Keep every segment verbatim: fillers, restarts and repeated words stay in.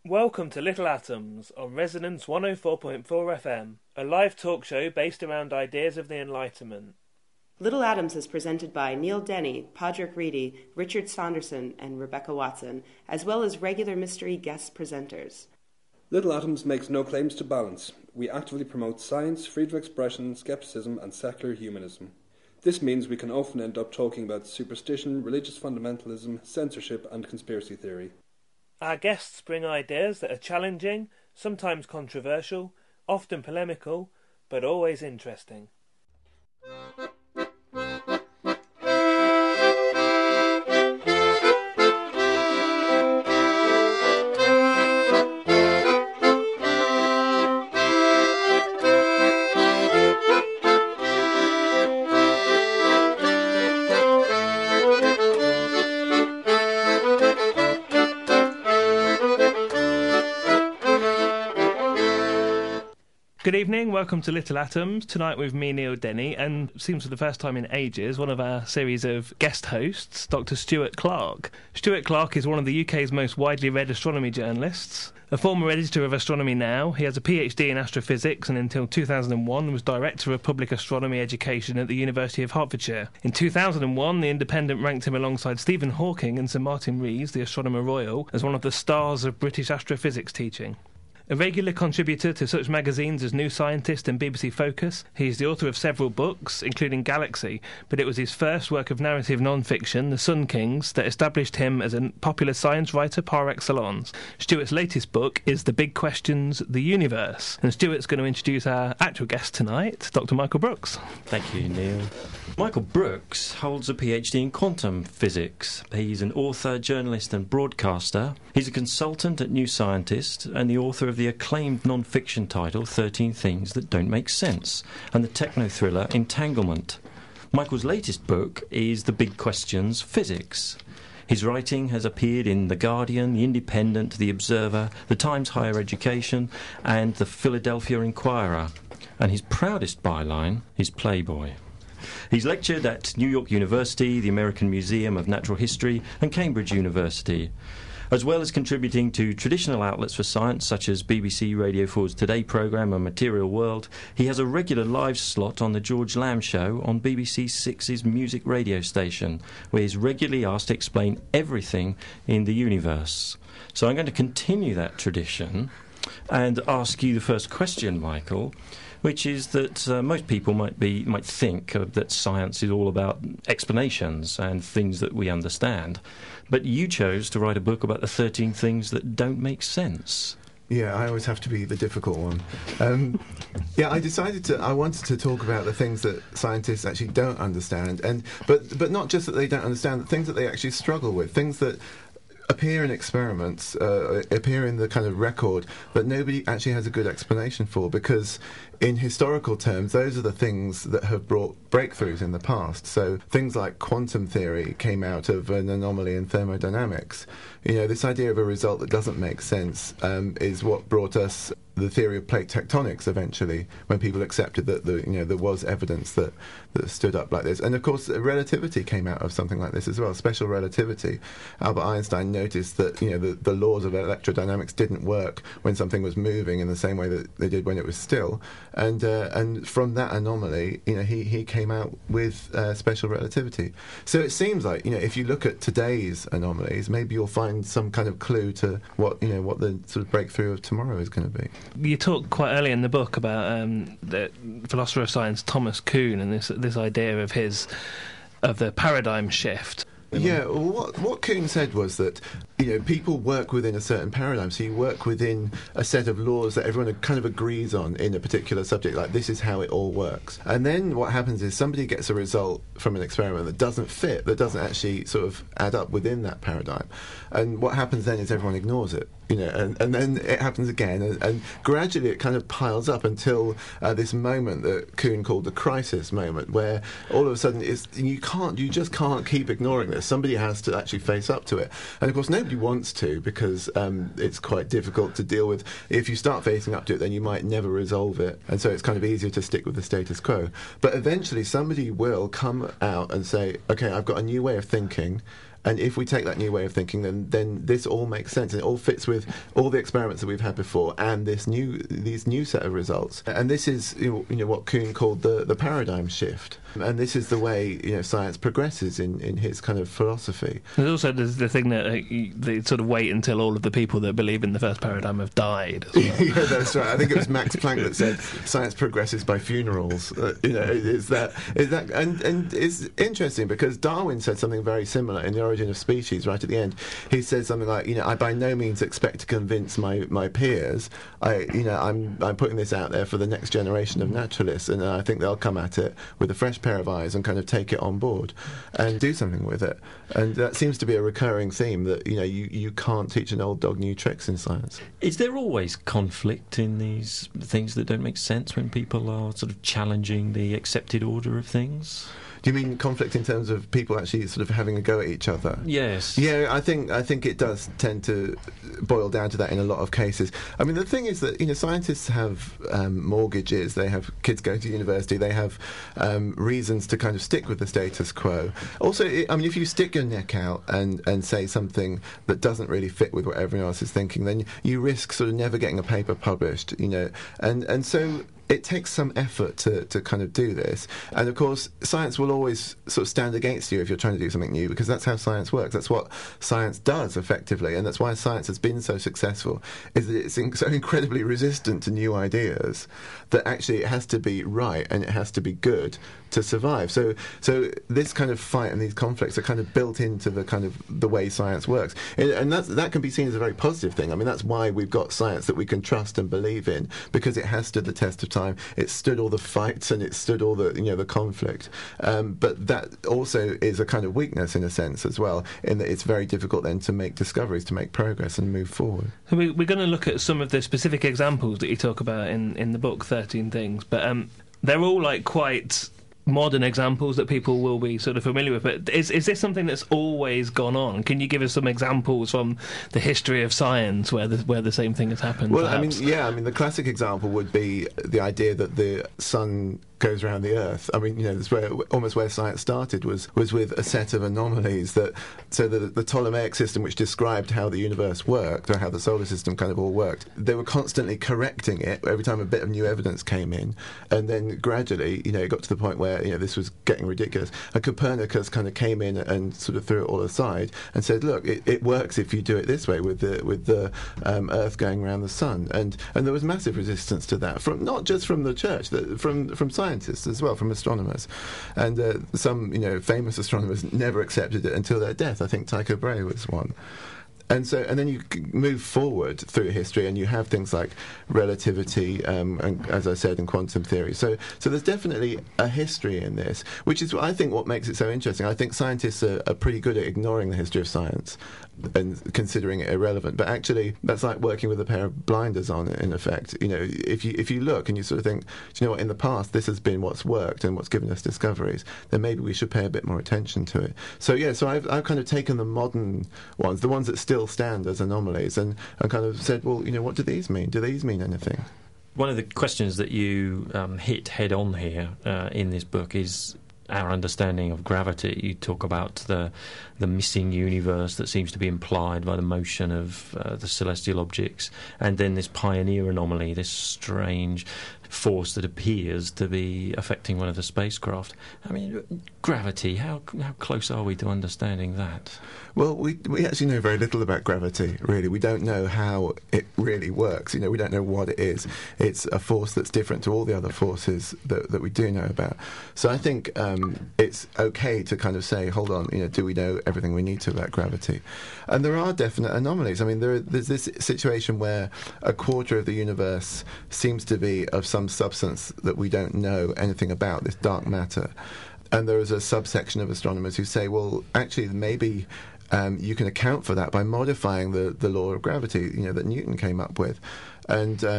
Welcome to Little Atoms on Resonance one oh four point four F M, a live talk show based around ideas of the Enlightenment. Little Atoms is presented by Neil Denny, Padraig Reedy, Richard Saunderson, and Rebecca Watson, as well as regular mystery guest presenters. Little Atoms makes no claims to balance. We actively promote science, freedom of expression, skepticism, and secular humanism. This means we can often end up talking about superstition, religious fundamentalism, censorship, and conspiracy theory. Our guests bring ideas that are challenging, sometimes controversial, often polemical, but always interesting. Good evening, welcome to Little Atoms. Tonight with me, Neil Denny, and seems for the first time in ages, one of our series of guest hosts, Doctor Stuart Clark. Stuart Clark is one of the U K's most widely read astronomy journalists. A former editor of Astronomy Now, he has a PhD in astrophysics and until two thousand one was Director of Public Astronomy Education at the University of Hertfordshire. In two thousand one, The Independent ranked him alongside Stephen Hawking and Sir Martin Rees, the Astronomer Royal, as one of the stars of British astrophysics teaching. A regular contributor to such magazines as New Scientist and B B C Focus, he is the author of several books, including Galaxy, but it was his first work of narrative non-fiction, The Sun Kings, that established him as a popular science writer par excellence. Stuart's latest book is The Big Questions, The Universe, and Stuart's going to introduce our actual guest tonight, Doctor Michael Brooks. Thank you, Neil. Michael Brooks holds a PhD in quantum physics. He's an author, journalist and broadcaster. He's a consultant at New Scientist and the author of the acclaimed non-fiction title thirteen Things That Don't Make Sense and the techno-thriller Entanglement. Michael's latest book is The Big Questions, Physics. His writing has appeared in The Guardian, The Independent, The Observer, The Times Higher Education and The Philadelphia Inquirer. And his proudest byline is Playboy. He's lectured at New York University, the American Museum of Natural History and Cambridge University, as well as contributing to traditional outlets for science such as B B C Radio four's Today programme and Material World. He has a regular live slot on the George Lamb Show on B B C Six's music radio station, where he's regularly asked to explain everything in the universe. So I'm going to continue that tradition and ask you the first question, Michael, which is that uh, most people might be might think uh, that science is all about explanations and things that we understand. But you chose to write a book about the thirteen things that don't make sense. Yeah, I always have to be the difficult one. Um, yeah, I decided to. I wanted to talk about the things that scientists actually don't understand, and but but not just that they don't understand, the things that they actually struggle with, things that appear in experiments, uh, appear in the kind of record, but nobody actually has a good explanation for, because in historical terms, those are the things that have brought breakthroughs in the past. So things like quantum theory came out of an anomaly in thermodynamics. You know, this idea of a result that doesn't make sense um, is what brought us the theory of plate tectonics eventually, when people accepted that the, you know, there was evidence that, that stood up like this. And of course, relativity came out of something like this as well, special relativity. Albert Einstein noticed that, you know, the, the laws of electrodynamics didn't work when something was moving in the same way that they did when it was still. And uh, and from that anomaly, you know, he, he came out with uh, special relativity. So it seems like, you know, if you look at today's anomalies, maybe you'll find some kind of clue to what, you know, what the sort of breakthrough of tomorrow is going to be. You talk quite early in the book about um, the philosopher of science Thomas Kuhn and this this idea of his of the paradigm shift. Yeah, well, what what Kuhn said was that, you know, people work within a certain paradigm, so you work within a set of laws that everyone kind of agrees on in a particular subject, like this is how it all works. And then what happens is somebody gets a result from an experiment that doesn't fit, that doesn't actually sort of add up within that paradigm. And what happens then is everyone ignores it, you know, and, and then it happens again, and, and gradually it kind of piles up until uh, this moment that Kuhn called the crisis moment, where all of a sudden it's, you can't, you just can't keep ignoring this. Somebody has to actually face up to it. And of course nobody wants to, because um, it's quite difficult to deal with. If you start facing up to it, then you might never resolve it, and so it's kind of easier to stick with the status quo. But eventually somebody will come out and say, okay, I've got a new way of thinking, And if we take that new way of thinking, then then this all makes sense. It all fits with all the experiments that we've had before, and this new these new set of results. And this is you know what Kuhn called the the paradigm shift. And this is the way you know science progresses in, in his kind of philosophy. There's also there's the thing that uh, you, they sort of wait until all of the people that believe in the first paradigm have died. As well. Yeah, that's right. I think it was Max Planck that said science progresses by funerals. Uh, you know, is that is that and and it's interesting because Darwin said something very similar in The Origin of Species. Right at the end, he said something like, you know, I by no means expect to convince my, my peers. I you know I'm I'm putting this out there for the next generation of naturalists, and I think they'll come at it with a fresh pair of eyes and kind of take it on board and do something with it. And that seems to be a recurring theme that you know you, you can't teach an old dog new tricks in science. Is there always conflict in these things that don't make sense when people are sort of challenging the accepted order of things? Do you mean conflict in terms of people actually sort of having a go at each other? Yes. Yeah, I think I think it does tend to boil down to that in a lot of cases. I mean, the thing is that you know scientists have um, mortgages, they have kids going to university, they have um, reasons to kind of stick with the status quo. Also, I mean, if you stick your neck out and, and say something that doesn't really fit with what everyone else is thinking, then you risk sort of never getting a paper published. You know, and and so. It takes some effort to, to kind of do this. And, of course, science will always sort of stand against you if you're trying to do something new, because that's how science works. That's what science does, effectively, and that's why science has been so successful, is that it's in, so incredibly resistant to new ideas that actually it has to be right and it has to be good to survive. So so this kind of fight and these conflicts are kind of built into the kind of the way science works. And, and that's, that can be seen as a very positive thing. I mean, that's why we've got science that we can trust and believe in, because it has stood the test of time. It stood all the fights and it stood all the you know the conflict. Um, but that also is a kind of weakness in a sense as well, in that it's very difficult then to make discoveries, to make progress and move forward. So we, we're going to look at some of the specific examples that you talk about in, in the book, thirteen Things, but um, they're all like quite modern examples that people will be sort of familiar with. But is is this something that's always gone on? Can you give us some examples from the history of science where the, where the same thing has happened? Well, perhaps? I mean, yeah, I mean, the classic example would be the idea that the sun goes around the Earth. I mean, you know, that's where almost where science started was was with a set of anomalies that so the, the Ptolemaic system, which described how the universe worked or how the solar system kind of all worked, they were constantly correcting it every time a bit of new evidence came in, and then gradually, you know, it got to the point where you know this was getting ridiculous. And Copernicus kind of came in and sort of threw it all aside and said, look, it, it works if you do it this way with the with the um, Earth going around the sun, and and there was massive resistance to that from not just from the church, the, from from science. As well, from astronomers, and uh, some you know famous astronomers never accepted it until their death. I think Tycho Brahe was one. And so, and then you move forward through history, and you have things like relativity, um, and as I said, and quantum theory. So, so there's definitely a history in this, which is, I think, what makes it so interesting. I think scientists are, are pretty good at ignoring the history of science and considering it irrelevant. But actually, that's like working with a pair of blinders on, in effect. You know, if you if you look and you sort of think, do you know what? In the past, this has been what's worked and what's given us discoveries. Then maybe we should pay a bit more attention to it. So yeah, so I've I've kind of taken the modern ones, the ones that still stand as anomalies, and, and kind of said, well, you know, what do these mean? Do these mean anything? One of the questions that you um, hit head on here uh, in this book is our understanding of gravity. You talk about the the missing universe that seems to be implied by the motion of uh, the celestial objects, and then this pioneer anomaly, this strange force that appears to be affecting one of the spacecraft. I mean, gravity, how how close are we to understanding that? Well, we we actually know very little about gravity, really. We don't know how it really works. You know, we don't know what it is. It's a force that's different to all the other forces that, that we do know about. So I think um, it's okay to kind of say, hold on, you know, do we know everything we need to about gravity? And there are definite anomalies. I mean, there, there's this situation where a quarter of the universe seems to be of some substance that we don't know anything about, this dark matter. And there is a subsection of astronomers who say, well, actually, maybe um, you can account for that by modifying the, the law of gravity, you know, that Newton came up with. And um,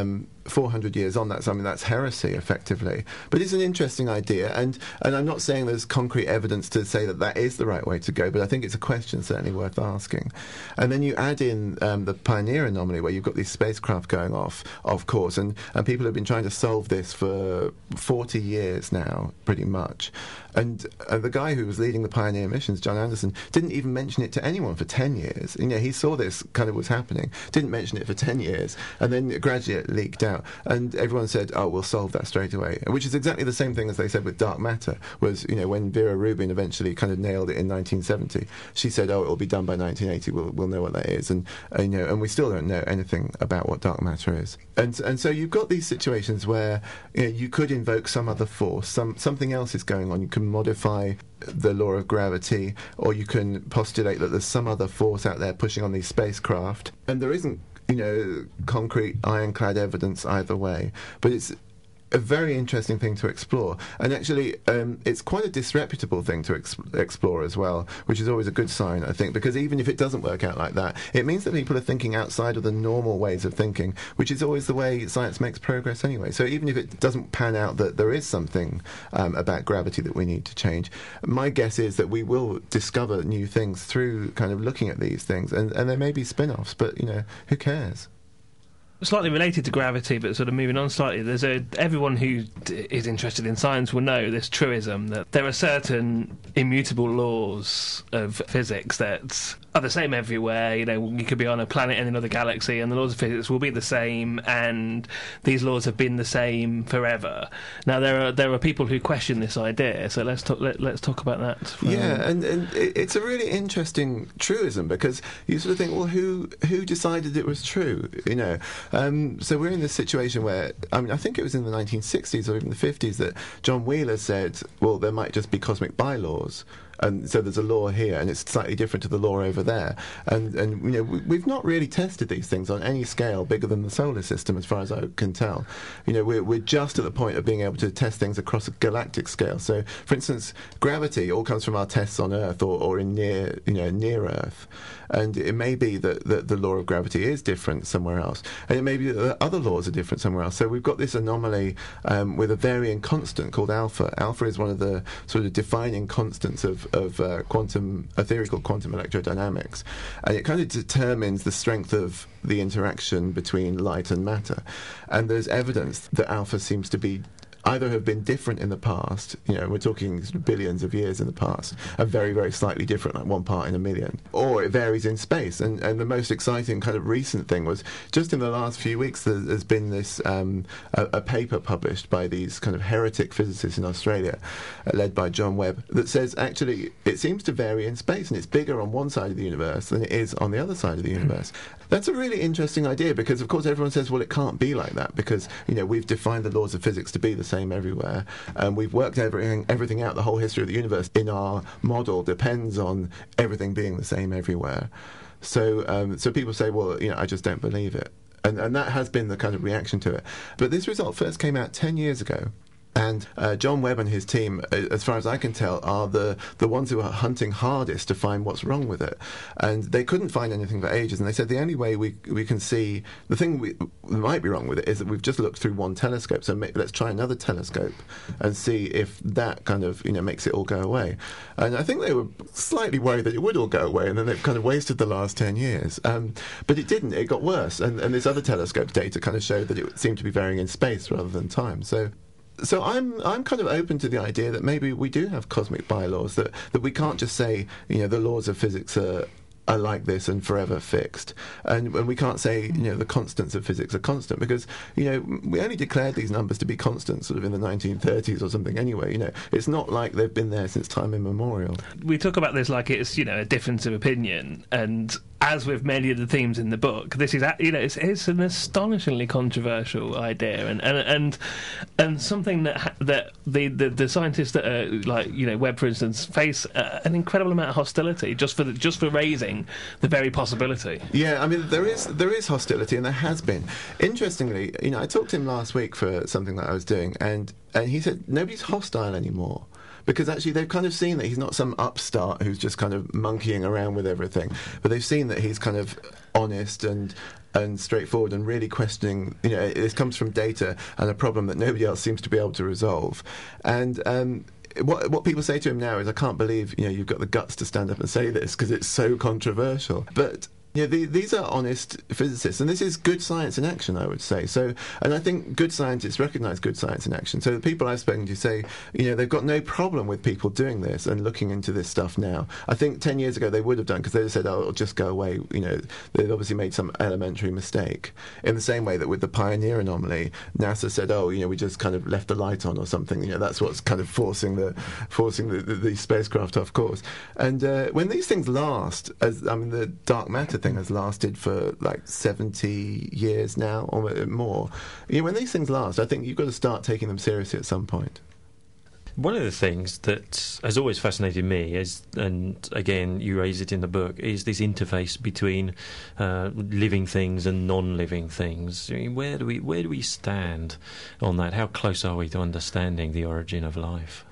four hundred years on, that's, I mean, that's heresy, effectively. But it's an interesting idea, and, and I'm not saying there's concrete evidence to say that that is the right way to go, but I think it's a question certainly worth asking. And then you add in um, the Pioneer anomaly, where you've got these spacecraft going off, of course, and, and people have been trying to solve this for forty years now, pretty much. And uh, the guy who was leading the Pioneer missions, John Anderson, didn't even mention it to anyone for ten years. You know, he saw this kind of was happening, didn't mention it for ten years, and then gradually it leaked out. And everyone said, oh, we'll solve that straight away, which is exactly the same thing as they said with dark matter, was, you know, when Vera Rubin eventually kind of nailed it in nineteen seventy, she said, oh, it'll be done by nineteen eighty, we'll, we'll know what that is. And, uh, you know, and we still don't know anything about what dark matter is. And, and so you've got these situations where, you know, you could invoke some other force, some something else is going on. You can modify the law of gravity, or you can postulate that there's some other force out there pushing on these spacecraft, and there isn't, you know, concrete ironclad evidence either way, but it's a very interesting thing to explore. And actually, um, it's quite a disreputable thing to ex- explore as well, which is always a good sign, I think, because even if it doesn't work out like that, it means that people are thinking outside of the normal ways of thinking, which is always the way science makes progress anyway. So even if it doesn't pan out that there is something um, about gravity that we need to change, my guess is that we will discover new things through kind of looking at these things, and, and there may be spin-offs, but, you know, who cares? Slightly related to gravity, but sort of moving on slightly, there's a everyone who d- is interested in science will know this truism that there are certain immutable laws of physics that are the same everywhere. You know, you could be on a planet in another galaxy and the laws of physics will be the same, and these laws have been the same forever. Now, there are there are people who question this idea, so let's talk, let, let's talk about that. For yeah, and, and it's a really interesting truism, because you sort of think, well, who who decided it was true, you know? Um, so we're in this situation where, I mean, I think it was in the nineteen sixties or even the fifties that John Wheeler said, well, there might just be cosmic bylaws. And so there's a law here, and it's slightly different to the law over there. And, and you know, we, we've not really tested these things on any scale bigger than the solar system, as far as I can tell. You know, we're, we're just at the point of being able to test things across a galactic scale. So, for instance, gravity all comes from our tests on Earth or, or in near, you know, near Earth. And it may be that, that the law of gravity is different somewhere else, and it may be that other laws are different somewhere else. So we've got this anomaly um, with a varying constant called alpha. Alpha is one of the sort of defining constants of, of uh, quantum, a theory called quantum electrodynamics, and it kind of determines the strength of the interaction between light and matter. And there's evidence that alpha seems to be either have been different in the past, you know, we're talking sort of billions of years in the past, and very, very slightly different, like one part in a million, or it varies in space. And, and the most exciting kind of recent thing was, just in the last few weeks, there, there's been this, um, a, a paper published by these kind of heretic physicists in Australia, uh, led by John Webb, that says, actually, it seems to vary in space, and it's bigger on one side of the universe than it is on the other side of the universe. That's a really interesting idea, because, of course, everyone says, well, it can't be like that, because, you know, we've defined the laws of physics to be the same everywhere, and we've worked everything, everything out. The whole history of the universe in our model depends on everything being the same everywhere. So, um, so people say, well, you know, I just don't believe it. And, and that has been the kind of reaction to it. But this result first came out ten years ago. And uh, John Webb and his team, as far as I can tell, are the, the ones who are hunting hardest to find what's wrong with it. And they couldn't find anything for ages. And they said the only way we we can see, the thing we, that might be wrong with it is that we've just looked through one telescope. So maybe let's try another telescope and see if that kind of, you know, makes it all go away. And I think they were slightly worried that it would all go away, and then they've kind of wasted the last ten years. Um, but it didn't. It got worse. And, and this other telescope data kind of showed that it seemed to be varying in space rather than time. So So I'm I'm kind of open to the idea that maybe we do have cosmic bylaws, that, that we can't just say, you know, the laws of physics are are like this and forever fixed, and when we can't say, you know, the constants of physics are constant, because, you know, we only declared these numbers to be constant sort of in the nineteen thirties or something anyway. You know, it's not like they've been there since time immemorial. We talk about this like it's, you know, a difference of opinion, and as with many of the themes in the book, this is, you know, it's, it's an astonishingly controversial idea, and and and, and something that that the, the, the scientists that are like, you know, Webb, for instance, face uh, an incredible amount of hostility just for the, just for raising the very possibility. Yeah, I mean, there is there is hostility, and there has been. Interestingly, you know, I talked to him last week for something that I was doing, and and he said nobody's hostile anymore. Because actually they've kind of seen that he's not some upstart who's just kind of monkeying around with everything, but they've seen that he's kind of honest and and straightforward and really questioning, you know, this comes from data and a problem that nobody else seems to be able to resolve. And um, what what people say to him now is, I can't believe, you know, you've got the guts to stand up and say this because it's so controversial. But yeah, the, these are honest physicists, and this is good science in action, I would say. So, and I think good scientists recognise good science in action. So the people I've spoken to say, you know, they've got no problem with people doing this and looking into this stuff now. I think ten years ago they would have done, because they said, oh, it'll just go away. You know, they've obviously made some elementary mistake. In the same way that with the Pioneer anomaly, NASA said, oh, you know, we just kind of left the light on or something. You know, that's what's kind of forcing the forcing the, the, the spacecraft off course. And uh, when these things last, as I mean, the dark matter thing has lasted for like seventy years now or more. You know, when these things last, I think you've got to start taking them seriously at some point. One of the things that has always fascinated me is, and again you raise it in the book, is this interface between uh, living things and non-living things. I mean, where do we where do we stand on that? How close are we to understanding the origin of life?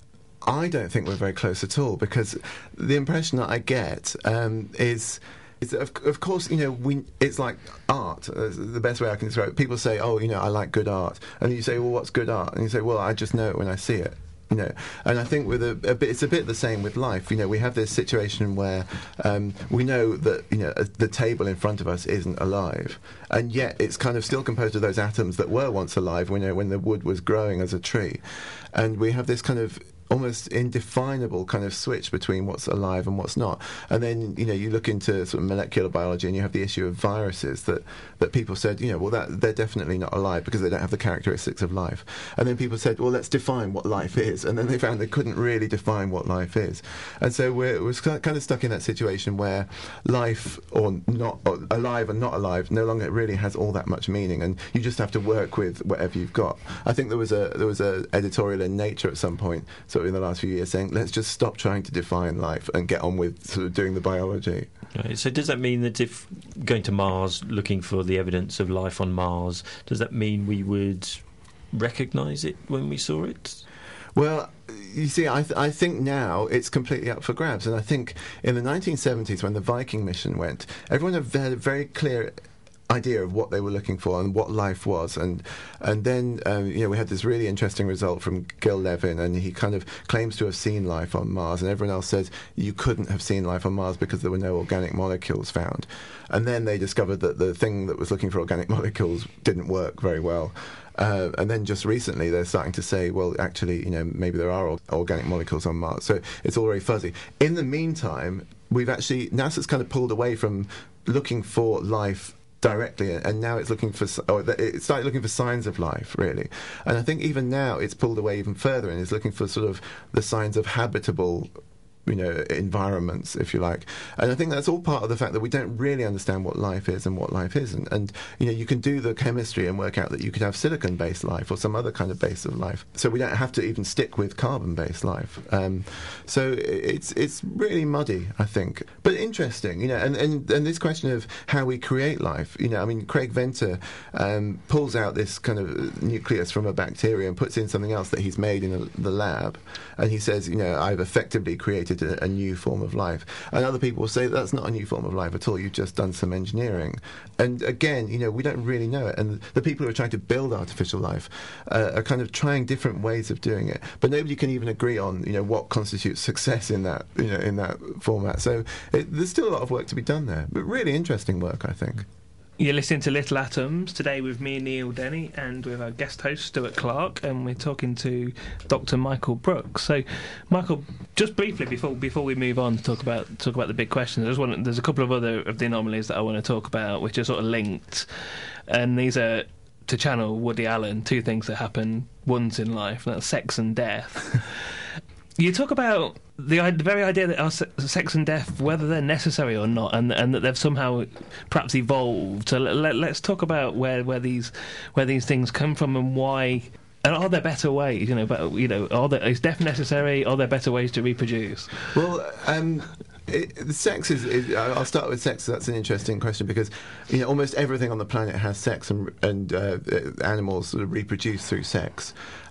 I don't think we're very close at all, because the impression that I get um, is... It's, of, of course, you know, we, it's like art. Uh, the best way I can describe it. People say, oh, you know, I like good art. And you say, well, what's good art? And you say, well, I just know it when I see it. You know, and I think with a, a bit, it's a bit the same with life. You know, we have this situation where um, we know that, you know, the table in front of us isn't alive, and yet it's kind of still composed of those atoms that were once alive when, you know, when the wood was growing as a tree. And we have this kind of almost indefinable kind of switch between what's alive and what's not. And then, you know, you look into sort of molecular biology and you have the issue of viruses that, that people said, you know, well, that they're definitely not alive because they don't have the characteristics of life. And then people said, well, let's define what life is. And then they found they couldn't really define what life is. And so we're, we're kind of stuck in that situation where life, or not, or alive and not alive, no longer really has all that much meaning, and you just have to work with whatever you've got. I think there was a there was a editorial in Nature at some point, so in the last few years, saying let's just stop trying to define life and get on with sort of doing the biology. Right. So does that mean that if going to Mars, looking for the evidence of life on Mars, does that mean we would recognise it when we saw it? Well, you see, I, th- I think now it's completely up for grabs, and I think in the nineteen seventies, when the Viking mission went, everyone had a very clear idea of what they were looking for and what life was, and and then um, you know, we had this really interesting result from Gil Levin, and he kind of claims to have seen life on Mars, and everyone else says you couldn't have seen life on Mars because there were no organic molecules found. And then they discovered that the thing that was looking for organic molecules didn't work very well. Uh, and then just recently they're starting to say, well, actually, you know, maybe there are organic molecules on Mars. So it's all very fuzzy. In the meantime, we've actually, NASA's kind of pulled away from looking for life directly, and now it's looking for, or it started looking for signs of life, really. And I think even now it's pulled away even further and is looking for sort of the signs of habitable, you know, environments, if you like. And I think that's all part of the fact that we don't really understand what life is and what life isn't. And, you know, you can do the chemistry and work out that you could have silicon-based life or some other kind of base of life. So we don't have to even stick with carbon-based life. Um, so it's it's really muddy, I think. But interesting, you know, and, and, and this question of how we create life, you know, I mean, Craig Venter um, pulls out this kind of nucleus from a bacteria and puts in something else that he's made in a, the lab. And he says, you know, I've effectively created A, a new form of life. And other people will say that's not a new form of life at all, you've just done some engineering. And again, you know, we don't really know it, and the people who are trying to build artificial life uh, are kind of trying different ways of doing it, but nobody can even agree on, you know, what constitutes success in that, you know, in that format. So it, there's still a lot of work to be done there, but really interesting work, I think. You're listening to Little Atoms, today with me, Neil Denny, and with our guest host, Stuart Clark, and we're talking to Doctor Michael Brooks. So, Michael, just briefly, before before we move on to talk about talk about the big questions, I just want, there's a couple of other of the anomalies that I want to talk about, which are sort of linked, and these are, to channel Woody Allen, two things that happen once in life, and that's sex and death. You talk about the, the very idea that our sex and death, whether they're necessary or not, and and that they've somehow perhaps evolved. So let, let's talk about where, where these where these things come from and why. And are there better ways? You know, but you know, are there, is death necessary? Are there better ways to reproduce? Well, um, it, sex is, is. I'll start with sex. That's an interesting question because, you know, almost everything on the planet has sex, and and uh, animals sort of reproduce through sex.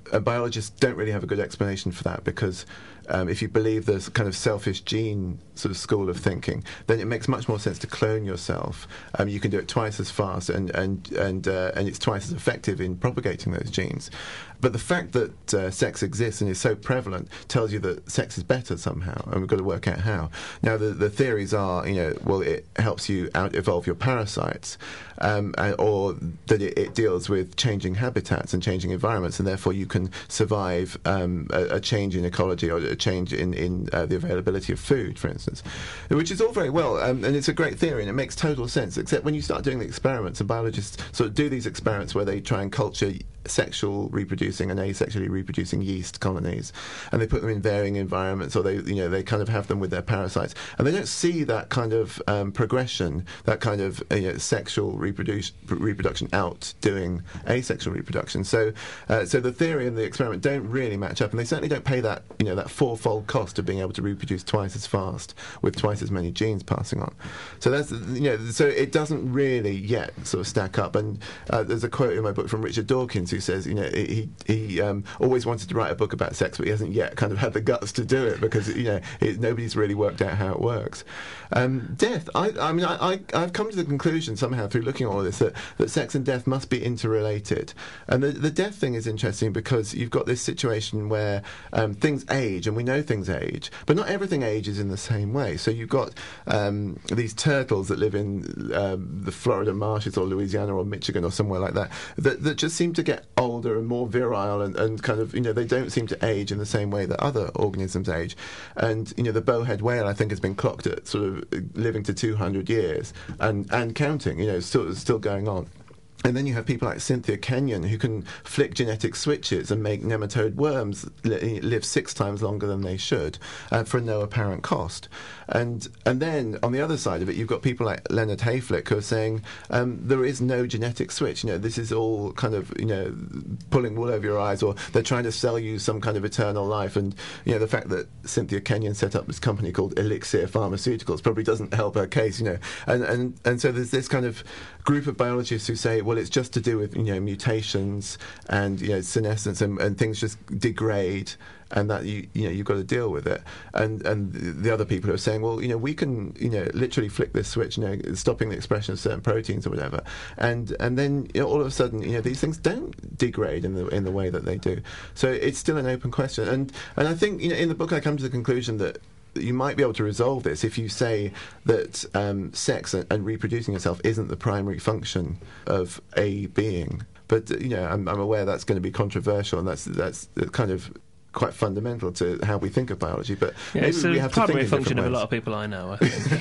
uh, biologists don't really have a good explanation for that, because um, if you believe the kind of selfish gene sort of school of thinking, then it makes much more sense to clone yourself. Um, you can do it twice as fast, and and and uh, and it's twice as effective in propagating those genes. But the fact that uh, sex exists and is so prevalent tells you that sex is better somehow, and we've got to work out how. Now, the, the theories are, you know, well, it helps you out-evolve your parasites, um, and, or that it, it deals with changing habitats and changing environments, and therefore you can survive um, a, a change in ecology or a change in, in uh, the availability of food, for instance, which is all very well, um, and it's a great theory, and it makes total sense, except when you start doing the experiments, and biologists sort of do these experiments where they try and culture sexual reproducing and asexually reproducing yeast colonies, and they put them in varying environments, or they, you know, they kind of have them with their parasites, and they don't see that kind of um, progression, that kind of uh, you know, sexual reproduce, reproduction outdoing asexual reproduction. So, uh, so the theory and the experiment don't really match up, and they certainly don't pay that, you know, that fourfold cost of being able to reproduce twice as fast with twice as many genes passing on. So that's, you know, so it doesn't really yet sort of stack up. And uh, there's a quote in my book from Richard Dawkins, who says, you know, he he um, always wanted to write a book about sex, but he hasn't yet kind of had the guts to do it, because, you know, it, nobody's really worked out how it works. Um, death, I, I mean, I, I, I've come to the conclusion somehow through looking at all of this that, that sex and death must be interrelated. And the, the death thing is interesting because you've got this situation where um, things age, and we know things age, but not everything ages in the same way. So you've got um, these turtles that live in um, the Florida marshes or Louisiana or Michigan or somewhere like that, that, that just seem to get older and more virile, and, and kind of, you know, they don't seem to age in the same way that other organisms age. And, you know, the bowhead whale, I think, has been clocked at sort of living to two hundred years and, and counting, you know, still still going on. And then you have people like Cynthia Kenyon, who can flick genetic switches and make nematode worms li- live six times longer than they should, uh, for no apparent cost. And and then on the other side of it, you've got people like Leonard Hayflick, who are saying um, there is no genetic switch. You know, this is all kind of, you know, pulling wool over your eyes, or they're trying to sell you some kind of eternal life. And, you know, the fact that Cynthia Kenyon set up this company called Elixir Pharmaceuticals probably doesn't help her case, you know. And and and so there's this kind of group of biologists who say, well, it's just to do with, you know, mutations and, you know, senescence, and, and things just degrade, and that you you know you've got to deal with it. And and the other people are saying, well, you know, we can, you know, literally flick this switch, you know, stopping the expression of certain proteins or whatever, and and then, you know, all of a sudden, you know, these things don't degrade in the in the way that they do. So it's still an open question. And and I think, you know, in the book I come to the conclusion that you might be able to resolve this if you say that um, sex and, and reproducing yourself isn't the primary function of a being. But, you know, I'm, I'm aware that's going to be controversial, and that's that's kind of quite fundamental to how we think of biology. But yeah, maybe it's we a have primary to think function in of a ways. lot of people I know, I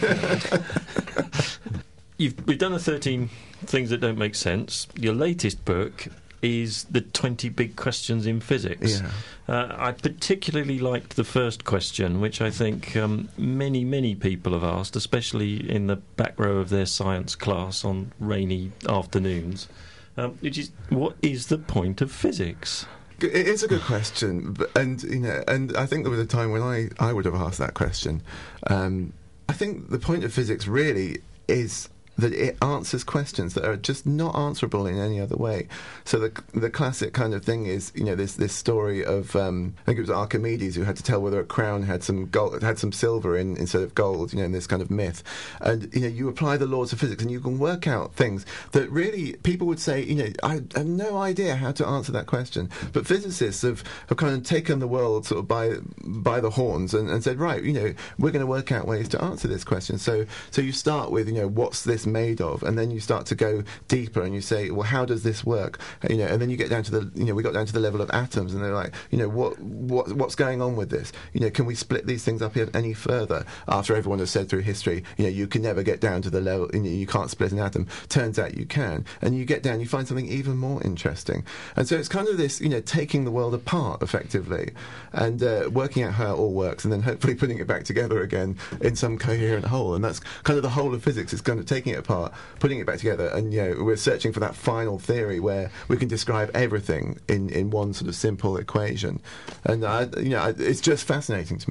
think. You've, we've done the thirteen things that don't make sense. Your latest book is the twenty big questions in physics. Yeah. Uh, I particularly liked the first question, which I think um, many, many people have asked, especially in the back row of their science class on rainy afternoons, um, which is, what is the point of physics? It is a good question, but, and you know, and I think there was a time when I, I would have asked that question. Um, I think the point of physics really is that it answers questions that are just not answerable in any other way. So the the classic kind of thing is, you know, this this story of um, I think it was Archimedes who had to tell whether a crown had some gold, had some silver in instead of gold, you know, in this kind of myth. And, you know, you apply the laws of physics and you can work out things that really people would say, you know, I have no idea how to answer that question. But physicists have, have kind of taken the world sort of by by the horns and, and said, right, you know, we're going to work out ways to answer this question. So so you start with, you know, what's this made of, and then you start to go deeper and you say, well, how does this work, you know, and then you get down to the, you know, we got down to the level of atoms, and they're like, you know, what what what's going on with this, you know, can we split these things up any further? After everyone has said through history, you know, you can never get down to the level, you know, you can't split an atom. Turns out you can, and you get down, you find something even more interesting. And so it's kind of this, you know, taking the world apart effectively and uh, working out how it all works, and then hopefully putting it back together again in some coherent whole. And that's kind of the whole of physics, is kind of taking it apart, putting it back together, and, you know, we're searching for that final theory where we can describe everything in, in one sort of simple equation. And I, you know, I, it's just fascinating to me.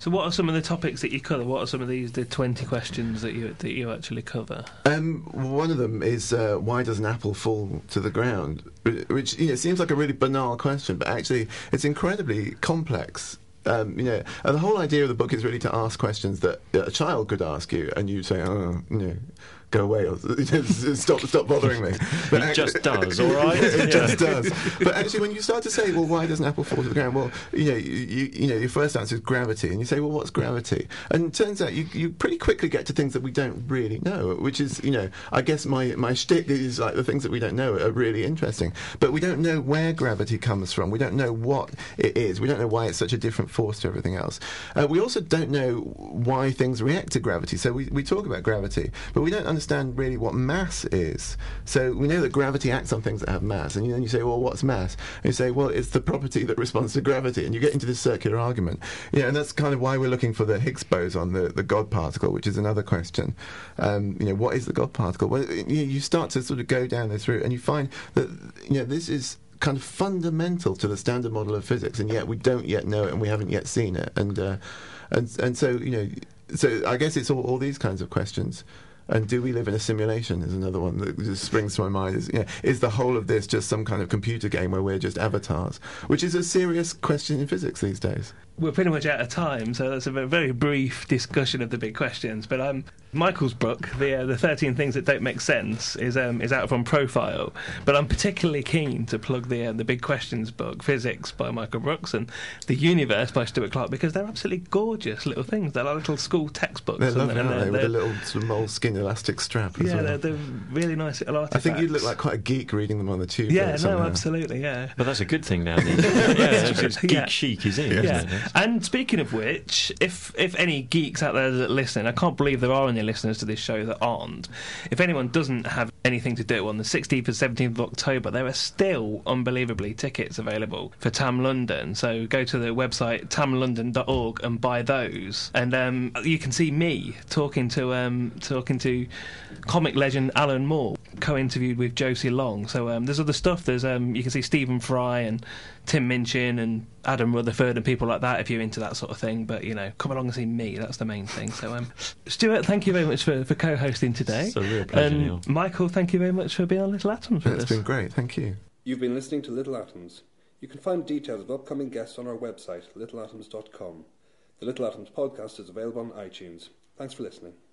So what are some of the topics that you cover? What are some of these the twenty questions that you that you actually cover? Um, one of them is uh, why does an apple fall to the ground? Which, you know, seems like a really banal question, but actually it's incredibly complex. Um, you know, and the whole idea of the book is really to ask questions that a child could ask you, and you say, "Oh, you know, go away," or "Stop, stop bothering me." But it actually, just does, all right. it yeah. just does. But actually, when you start to say, "Well, why does an apple fall to the ground?" Well, you know, you, you, you know, your first answer is gravity, and you say, "Well, what's gravity?" And it turns out you, you pretty quickly get to things that we don't really know, which is, you know, I guess my my shtick is like the things that we don't know are really interesting, but we don't know where gravity comes from. We don't know what it is. We don't know why it's such a different force to everything else. Uh, we also don't know why things react to gravity. So we, we talk about gravity, but we don't understand really what mass is. So we know that gravity acts on things that have mass, and then you say, well, what's mass? And you say, well, it's the property that responds to gravity, and you get into this circular argument. Yeah, and that's kind of why we're looking for the Higgs boson, the, the God particle, which is another question. Um, you know, what is the God particle? Well, you, you start to sort of go down this route, and you find that, you know, this is kind of fundamental to the standard model of physics, and yet we don't yet know it, and we haven't yet seen it, and uh, and and so, you know, so I guess it's all, all these kinds of questions. And do we live in a simulation is another one that just springs to my mind. Is, you know, is the whole of this just some kind of computer game where we're just avatars? Which is a serious question in physics these days. We're pretty much out of time, so that's a very brief discussion of the big questions. But um, Michael's book, the uh, the thirteen Things That Don't Make Sense, is um, is out from Profile. But I'm particularly keen to plug the uh, the Big Questions book, Physics by Michael Brooks, and The Universe by Stuart Clark, because they're absolutely gorgeous little things. They're like little school textbooks. They're lovely, and aren't they're, they? they're, With a little sort of moleskin elastic strap as yeah, well. they're, they're really nice little artifacts. I think you'd look like quite a geek reading them on the tube. Yeah, no, somehow. absolutely, yeah. But that's a good thing now. yeah, it's, it's geek Yeah. chic is in, Yeah. isn't it? And speaking of which, if if any geeks out there that listen, I can't believe there are any listeners to this show that aren't. If anyone doesn't have anything to do on the sixteenth and seventeenth of October, there are still unbelievably tickets available for Tam London. So go to the website tam london dot org and buy those. And um, you can see me talking to um, talking to comic legend Alan Moore, co-interviewed with Josie Long. So um, there's other stuff. There's um, you can see Stephen Fry and Tim Minchin and Adam Rutherford and people like that if you're into that sort of thing. But, you know, come along and see me. That's the main thing. So, um, Stuart, thank you very much for, for co-hosting today. It's a real pleasure, And Neil. Michael, thank you very much for being on Little Atoms with It's us. been great, thank you. You've been listening to Little Atoms. You can find details of upcoming guests on our website, little atoms dot com. The Little Atoms podcast is available on iTunes. Thanks for listening.